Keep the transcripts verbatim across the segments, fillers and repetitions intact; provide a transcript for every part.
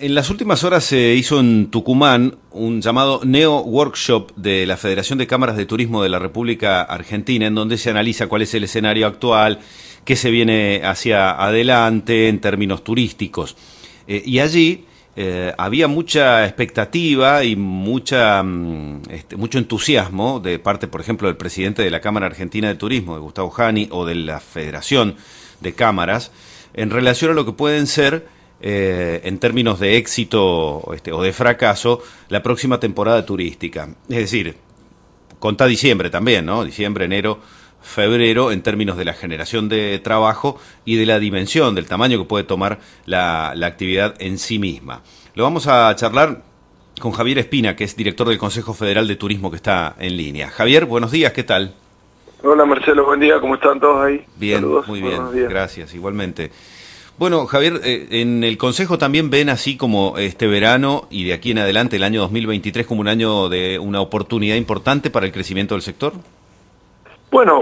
En las últimas horas se hizo en Tucumán un llamado Neo Workshop de la Federación de Cámaras de Turismo de la República Argentina, en donde se analiza cuál es el escenario actual, qué se viene hacia adelante en términos turísticos. Eh, y allí eh, había mucha expectativa y mucha este, mucho entusiasmo de parte, por ejemplo, del presidente de la Cámara Argentina de Turismo, de Gustavo Jani, o de la Federación de Cámaras, en relación a lo que pueden ser Eh, en términos de éxito este, o de fracaso, la próxima temporada turística. Es decir, contá diciembre también, ¿no? Diciembre, enero, febrero, en términos de la generación de trabajo y de la dimensión, del tamaño que puede tomar la, la actividad en sí misma. Lo vamos a charlar con Javier Espina, que es director del Consejo Federal de Turismo, que está en línea. Javier, buenos días, ¿qué tal? Hola Marcelo, buen día, ¿cómo están todos ahí? Bien, Saludos, muy bien, gracias, igualmente. Bueno, Javier, eh, en el Consejo también ven así como este verano y de aquí en adelante el año dos mil veintitrés como un año de una oportunidad importante para el crecimiento del sector. Bueno,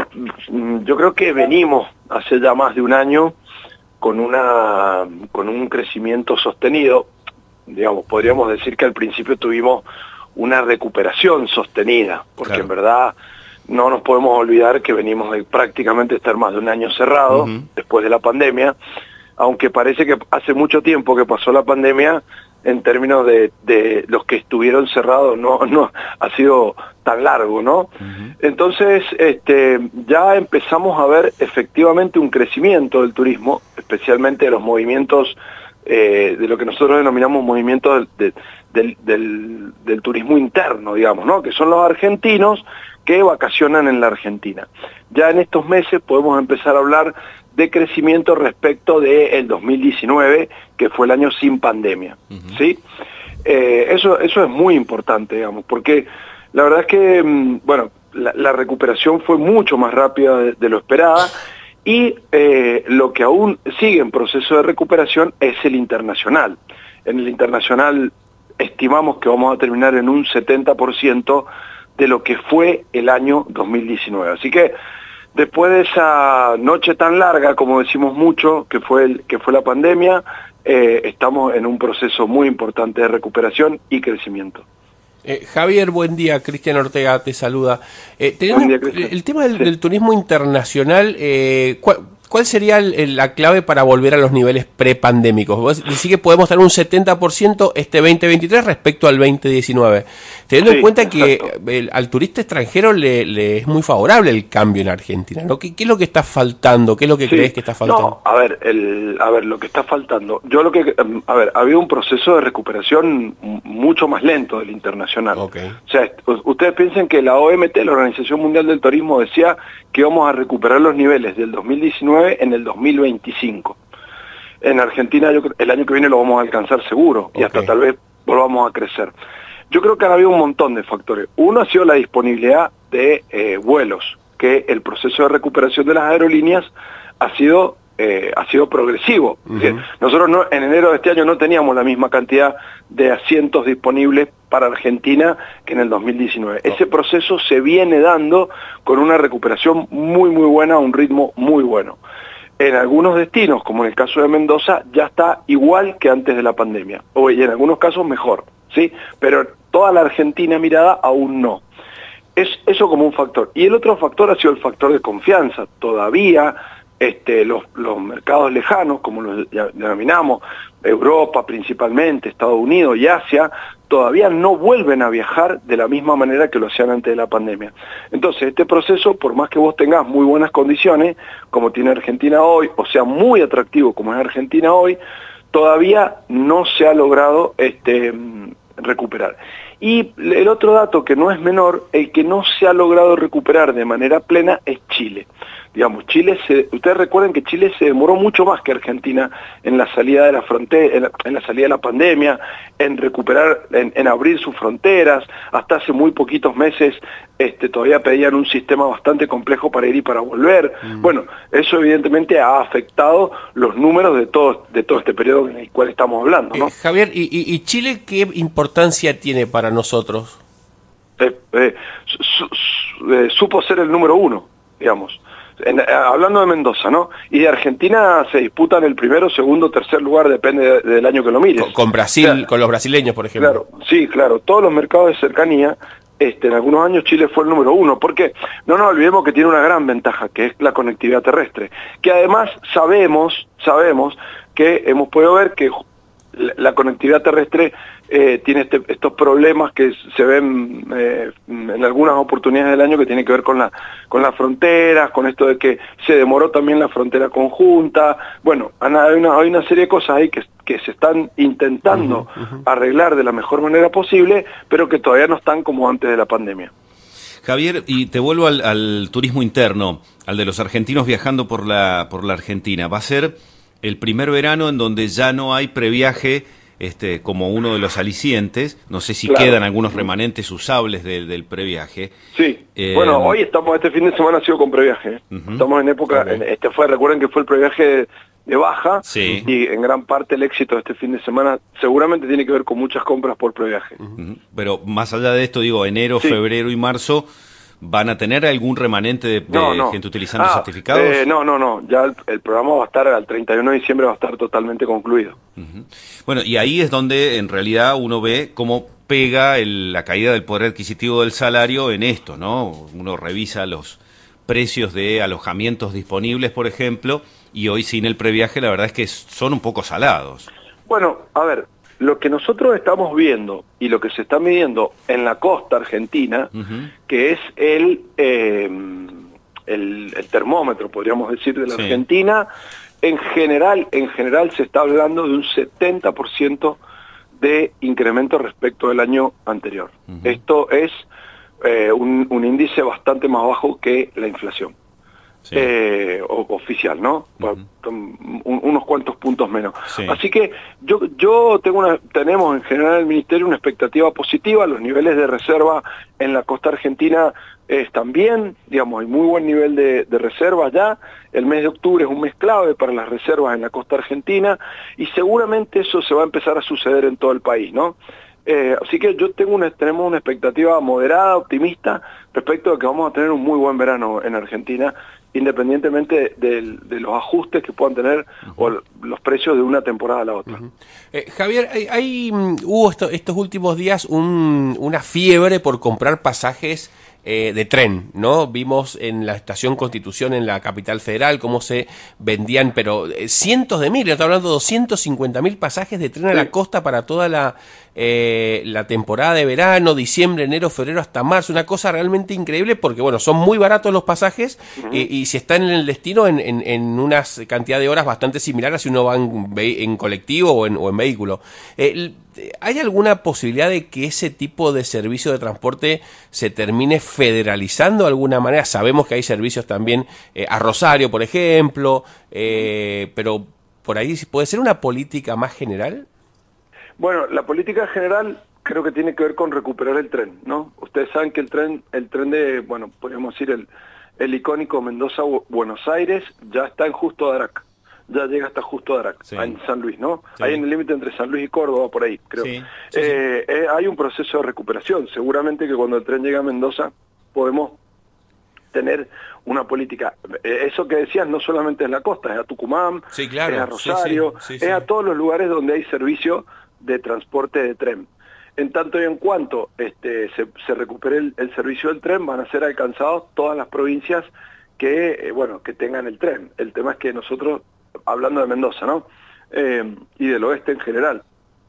yo creo que venimos hace ya más de un año con una con un crecimiento sostenido. Digamos, podríamos decir que al principio tuvimos una recuperación sostenida, porque claro, en verdad no nos podemos olvidar que venimos de prácticamente estar más de un año cerrado, uh-huh, después de la pandemia. Aunque parece que hace mucho tiempo que pasó la pandemia, en términos de, de los que estuvieron cerrados no, no ha sido tan largo, ¿no? Uh-huh. Entonces, este, ya empezamos a ver efectivamente un crecimiento del turismo, especialmente de los movimientos, eh, de lo que nosotros denominamos movimientos del, del, del, del turismo interno, digamos, ¿no? Que son los argentinos que vacacionan en la Argentina. Ya en estos meses podemos empezar a hablar de crecimiento respecto del dos mil diecinueve, que fue el año sin pandemia, uh-huh, ¿sí? Eh, eso, eso es muy importante, digamos, porque la verdad es que, bueno, la, la recuperación fue mucho más rápida de, de lo esperada, y eh, lo que aún sigue en proceso de recuperación es el internacional. En el internacional estimamos que vamos a terminar en un setenta por ciento de lo que fue el año dos mil diecinueve. Así que después de esa noche tan larga, como decimos mucho, que fue, el, que fue la pandemia, eh, estamos en un proceso muy importante de recuperación y crecimiento. Eh, Javier, buen día. Cristian Ortega te saluda. Eh, teniendo buen día, el tema del, sí. del turismo internacional, eh, ¿cuál, ¿cuál sería el, el, la clave para volver a los niveles prepandémicos? Vos decís que podemos tener un setenta por ciento este veinte veintitrés respecto al veinte diecinueve. Teniendo sí, en cuenta que el, al turista extranjero le, le es muy favorable el cambio en Argentina, ¿no? ¿Qué, qué es lo que está faltando? ¿Qué es lo que sí. crees que está faltando? No, a ver, el, a ver, lo que está faltando. Yo lo que, a ver, había un proceso de recuperación mucho más lento del internacional. Okay. O sea, ustedes piensen que la O M T, la Organización Mundial del Turismo, decía que íbamos a recuperar los niveles del dos mil diecinueve en el dos mil veinticinco. En Argentina yo, el año que viene lo vamos a alcanzar seguro, okay, y hasta tal vez volvamos a crecer. Yo creo que han habido un montón de factores. Uno ha sido la disponibilidad de eh, vuelos, que el proceso de recuperación de las aerolíneas ha sido eh, ha sido progresivo. Uh-huh. Es decir, nosotros no, en enero de este año no teníamos la misma cantidad de asientos disponibles para Argentina que en el dos mil diecinueve. Oh. Ese proceso se viene dando con una recuperación muy muy buena, a un ritmo muy bueno. En algunos destinos, como en el caso de Mendoza, ya está igual que antes de la pandemia, o y en algunos casos mejor, ¿sí? Pero toda la Argentina mirada aún no. Es eso como un factor. Y el otro factor ha sido el factor de confianza. Todavía este, los, los mercados lejanos, como los denominamos, Europa principalmente, Estados Unidos y Asia, todavía no vuelven a viajar de la misma manera que lo hacían antes de la pandemia. Entonces, este proceso, por más que vos tengas muy buenas condiciones, como tiene Argentina hoy, o sea, muy atractivo como es Argentina hoy, todavía no se ha logrado este, recuperar. Y el otro dato que no es menor, el que no se ha logrado recuperar de manera plena es Chile. Digamos, Chile, se, ustedes recuerden que Chile se demoró mucho más que Argentina en la salida de la frontera, en la, en la salida de la pandemia, en recuperar, en, en abrir sus fronteras. Hasta hace muy poquitos meses este, todavía pedían un sistema bastante complejo para ir y para volver. Mm. Bueno, eso evidentemente ha afectado los números de todo, de todo este periodo en el cual estamos hablando, ¿no? Eh, Javier, ¿y, y, ¿y Chile qué importancia tiene para nosotros? Eh, eh, su, su, eh, supo ser el número uno, digamos. En, hablando de Mendoza, ¿no? Y de Argentina se disputan el primero, segundo, tercer lugar, depende de, del año que lo mires. Con, con Brasil, o sea, con los brasileños, por ejemplo. Claro, sí, claro. Todos los mercados de cercanía, este, en algunos años Chile fue el número uno. Porque no nos olvidemos que tiene una gran ventaja, que es la conectividad terrestre. Que además sabemos, sabemos que hemos podido ver que la, la conectividad terrestre eh, tiene este, estos problemas que se ven eh, en algunas oportunidades del año que tienen que ver con la con las fronteras, con esto de que se demoró también la frontera conjunta. Bueno, hay una, hay una serie de cosas ahí que, que se están intentando uh-huh, uh-huh. arreglar de la mejor manera posible, pero que todavía no están como antes de la pandemia. Javier, y te vuelvo al, al turismo interno, al de los argentinos viajando por la por la Argentina. Va a ser el primer verano en donde ya no hay previaje este, como uno de los alicientes. No sé si claro. quedan algunos remanentes usables del, del previaje. Sí, eh, bueno, hoy estamos, este fin de semana ha sido con previaje. Uh-huh. Estamos en época, okay. en, este fue, recuerden que fue el previaje de, de baja, sí. y en gran parte el éxito de este fin de semana seguramente tiene que ver con muchas compras por previaje. Uh-huh. Pero más allá de esto, digo, enero, sí. febrero y marzo, ¿van a tener algún remanente de, de no, no. gente utilizando ah, certificados? Eh, no, no, no. Ya el, el programa va a estar al treinta y uno de diciembre, va a estar totalmente concluido. Uh-huh. Bueno, y ahí es donde en realidad uno ve cómo pega el, la caída del poder adquisitivo del salario en esto, ¿no? Uno revisa los precios de alojamientos disponibles, por ejemplo, y hoy sin el previaje la verdad es que son un poco salados. Bueno, a ver, lo que nosotros estamos viendo y lo que se está midiendo en la costa argentina, uh-huh. que es el, eh, el, el termómetro, podríamos decir, de la sí. Argentina, en general, en general se está hablando de un setenta por ciento de incremento respecto del año anterior. Uh-huh. Esto es eh, un, un índice bastante más bajo que la inflación. Sí. Eh, o, oficial, ¿no? Uh-huh. Un, unos cuantos puntos menos. Sí. Así que yo yo tengo una tenemos en general en el Ministerio una expectativa positiva. Los niveles de reserva en la costa argentina eh, están bien, digamos, hay muy buen nivel de, de reservas ya. El mes de octubre es un mes clave para las reservas en la costa argentina y seguramente eso se va a empezar a suceder en todo el país, ¿no? Eh, así que yo tengo una, tenemos una expectativa moderada, optimista, respecto de que vamos a tener un muy buen verano en Argentina, independientemente de, de, de los ajustes que puedan tener uh-huh. o los precios de una temporada a la otra. Uh-huh. eh, Javier, hay, hay hubo esto, estos últimos días un, una fiebre por comprar pasajes Eh, de tren, ¿no? Vimos en la estación Constitución en la capital federal cómo se vendían, pero eh, cientos de miles, estoy hablando de doscientos cincuenta mil pasajes de tren a la costa para toda la, eh, la temporada de verano, diciembre, enero, febrero hasta marzo, una cosa realmente increíble porque, bueno, son muy baratos los pasajes uh-huh. y, y si están en el destino en, en, en una cantidad de horas bastante similar a si uno va en, en colectivo o en, o en vehículo. Eh, ¿Hay alguna posibilidad de que ese tipo de servicio de transporte se termine federalizando de alguna manera? Sabemos que hay servicios también eh, a Rosario, por ejemplo, eh, pero por ahí puede ser una política más general. Bueno, la política general creo que tiene que ver con recuperar el tren, ¿no? Ustedes saben que el tren, el tren de, bueno, podríamos decir el, el icónico Mendoza-Buenos Aires ya está en Justo Darac. Ya llega hasta Justo Darac, sí. en San Luis, ¿no? Sí. Ahí en el límite entre San Luis y Córdoba, por ahí, creo. Sí. Sí, eh, sí. Eh, hay un proceso de recuperación. Seguramente que cuando el tren llegue a Mendoza podemos tener una política. Eh, eso que decías no solamente es la costa, es a Tucumán, sí, claro. es a Rosario, sí, sí. Sí, sí. es a todos los lugares donde hay servicio de transporte de tren. En tanto y en cuanto este, se, se recupere el, el servicio del tren, van a ser alcanzados todas las provincias que, eh, bueno, que tengan el tren. El tema es que nosotros, hablando de Mendoza, ¿no? Eh, y del oeste en general,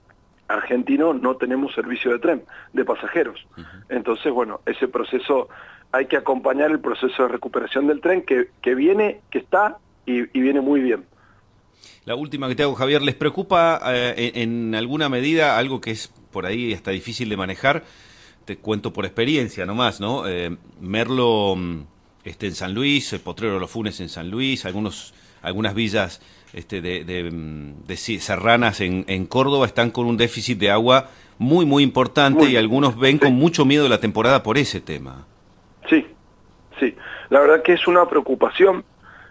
argentino, no tenemos servicio de tren, de pasajeros. Uh-huh. Entonces, bueno, ese proceso, hay que acompañar el proceso de recuperación del tren que, que viene, que está y, y viene muy bien. La última que te hago, Javier, ¿les preocupa eh, en, en alguna medida algo que es por ahí hasta difícil de manejar? Te cuento por experiencia nomás, ¿no? Eh, Merlo este, en San Luis, Potrero de los Funes en San Luis, algunos... algunas villas este, de, de, de serranas en, en Córdoba están con un déficit de agua muy, muy importante muy, y algunos ven sí. con mucho miedo la temporada por ese tema. Sí, sí. La verdad que es una preocupación,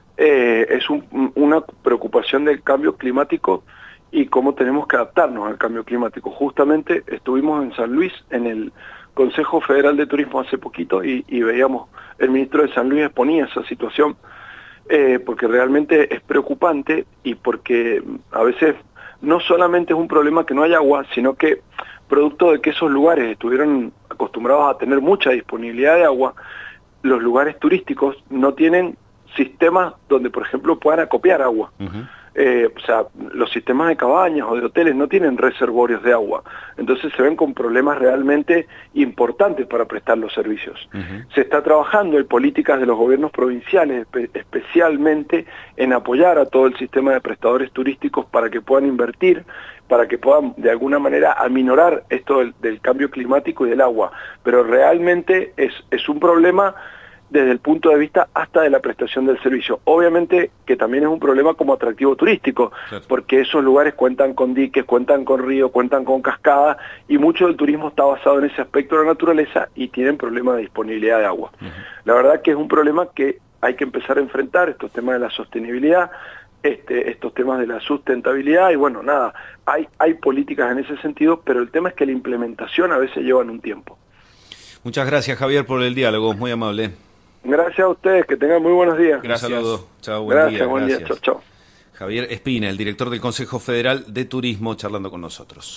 eh, es un, una preocupación del cambio climático y cómo tenemos que adaptarnos al cambio climático. Justamente estuvimos en San Luis, en el Consejo Federal de Turismo hace poquito y, y veíamos, el ministro de San Luis exponía esa situación eh, porque realmente es preocupante y porque a veces no solamente es un problema que no hay agua, sino que producto de que esos lugares estuvieron acostumbrados a tener mucha disponibilidad de agua, los lugares turísticos no tienen sistemas donde, por ejemplo, puedan acopiar agua. Uh-huh. Eh, o sea, los sistemas de cabañas o de hoteles no tienen reservorios de agua. Entonces se ven con problemas realmente importantes para prestar los servicios. Uh-huh. Se está trabajando en políticas de los gobiernos provinciales, espe- especialmente en apoyar a todo el sistema de prestadores turísticos para que puedan invertir, para que puedan de alguna manera aminorar esto del, del cambio climático y del agua. Pero realmente es, es un problema desde el punto de vista hasta de la prestación del servicio. Obviamente que también es un problema como atractivo turístico, claro, porque esos lugares cuentan con diques, cuentan con ríos, cuentan con cascadas, y mucho del turismo está basado en ese aspecto de la naturaleza y tienen problemas de disponibilidad de agua. Uh-huh. La verdad que es un problema que hay que empezar a enfrentar, estos temas de la sostenibilidad, este, estos temas de la sustentabilidad, y bueno, nada, hay, hay políticas en ese sentido, pero el tema es que la implementación a veces llevan un tiempo. Muchas gracias, Javier, por el diálogo, muy amable. Gracias a ustedes, que tengan muy buenos días. Gracias. Un saludo. Chao, buen gracias, día. Buen gracias. día. Chao, chao. Javier Espina, el director del Consejo Federal de Turismo, charlando con nosotros.